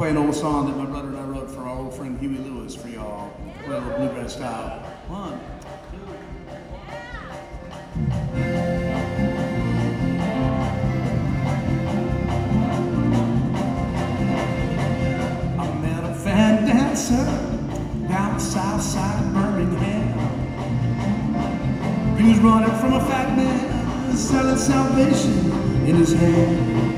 play an old song that my brother and I wrote for our old friend Huey Lewis for y'all. Play a little bluegrass style. 1, 2. I met a fan dancer down south side Birmingham. He was running from a fat man selling salvation in his hand.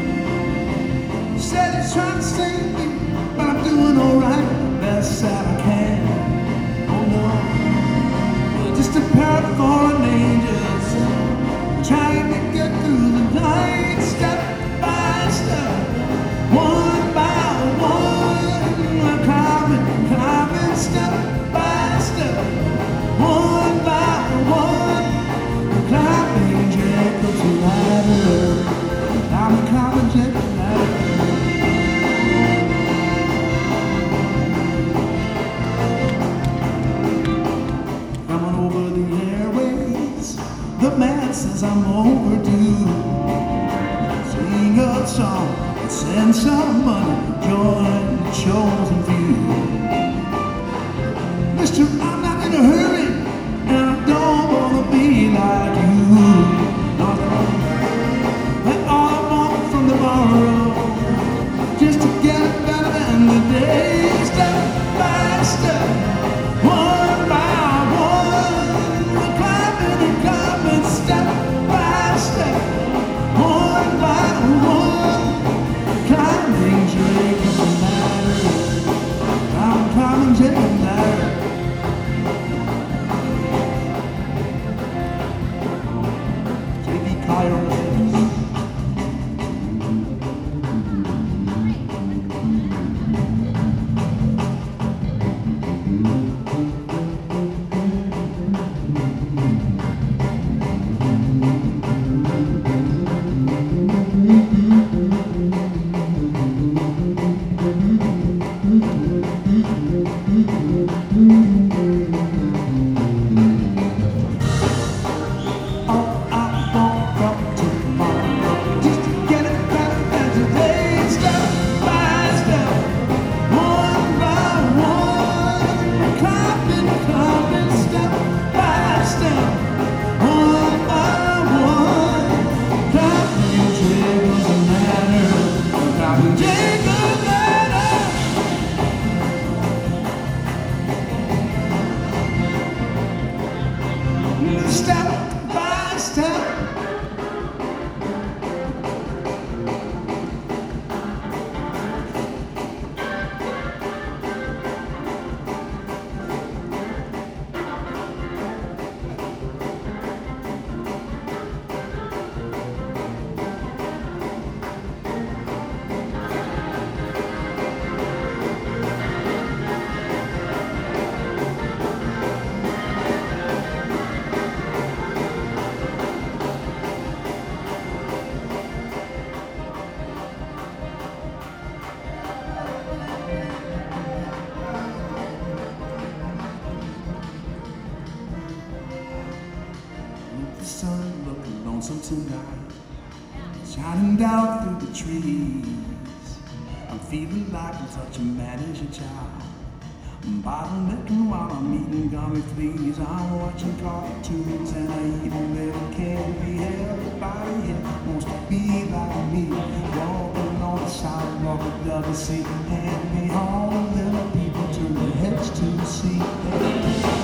Said he's trying to save me, but I'm doing alright, best that I can. Oh no, we're just a pair of fallen angels trying to get through the night, step by step, one by one. We're climbing step by step, one by one. We're climbing Jacob's ladder. I'm climbing Jacob's ladder. The man says I'm overdue. Sing a song and send some money, join the chosen few. Mister, I'm not in a hurry, and I don't wanna be like you. And all I want from tomorrow, just to get it better than the day, step by step, one by one. We're climbing and climbing step by step, one by one. Climbing Jacob's ladder. I'm climbing Jacob's ladder. J.D. Kyle. Step by step. The sun looking lonesome tonight, shining down through the trees. I'm feeling like I'm such a man as a child. I'm bottlenecking while I'm eating gummy fleas. I'm watching cartoons and I eat a little candy. Everybody here wants to be like me, walking on the sidewalk with the sea. Hand me all the little people turn their heads to the sea.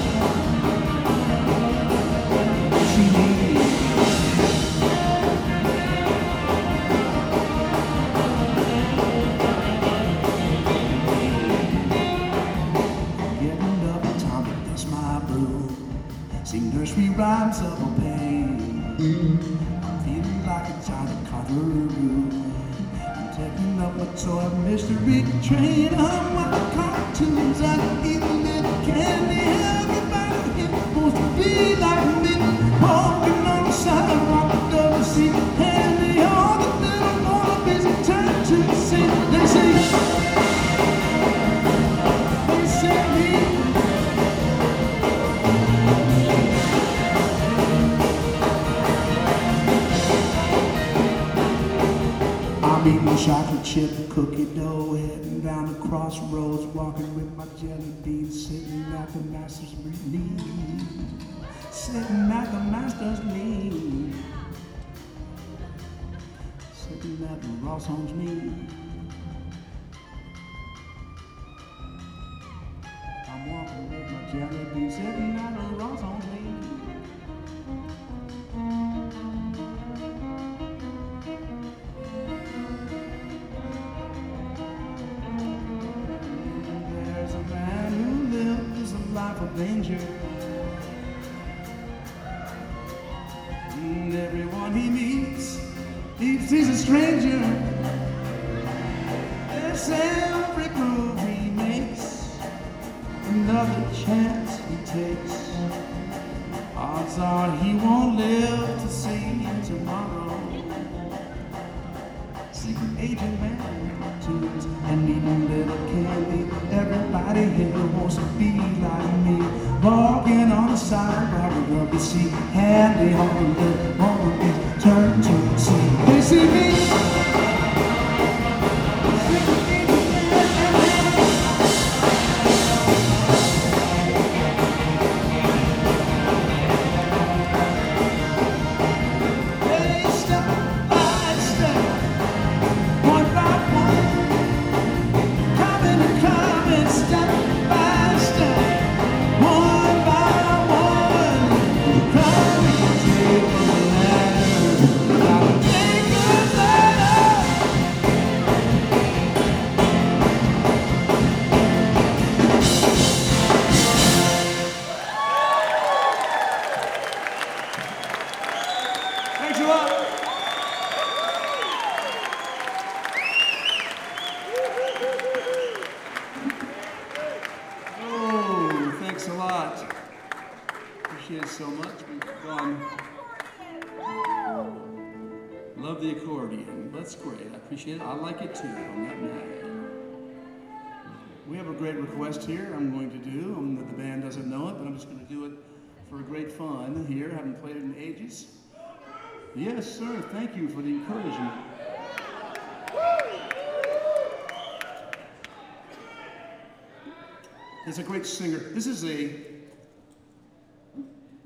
Sing nursery rhymes of a pain. I'm feeling like a child of Conqueror. I'm taking up a toy mystery train. I'm watching cartoons and eating little candy. Everybody here wants to be like me, walking on the sidewalk of the sea. Hand me all the little wannabes turn to see. They say me. I'm eating chocolate chip cookie dough, heading crossroads, walking with my jelly beans, sitting at the master's knee, sitting at the master's knee, sitting at the Ross Holmes knee. I'm walking with my jelly beans, sitting at the Ross Holmes knee. Life of danger, and everyone he meets, he's a stranger. Yes, every move he makes, another chance he takes. Odds are he won't live to see tomorrow. Secret agent man tunes and eating little candy. Everybody here wants to be like me. Walking on the sidewalk of the sea, handy on the lip, on the beach, turn to see. They see me. Thanks a lot. Appreciate it so much. We've gone. Love the accordion. That's great. I appreciate it. I like it too. I'm not mad. We have a great request here I'm going to do. The band doesn't know it, but I'm just going to do it for great fun here. I haven't played it in ages. Yes, sir. Thank you for the encouragement. It's a great singer. This is a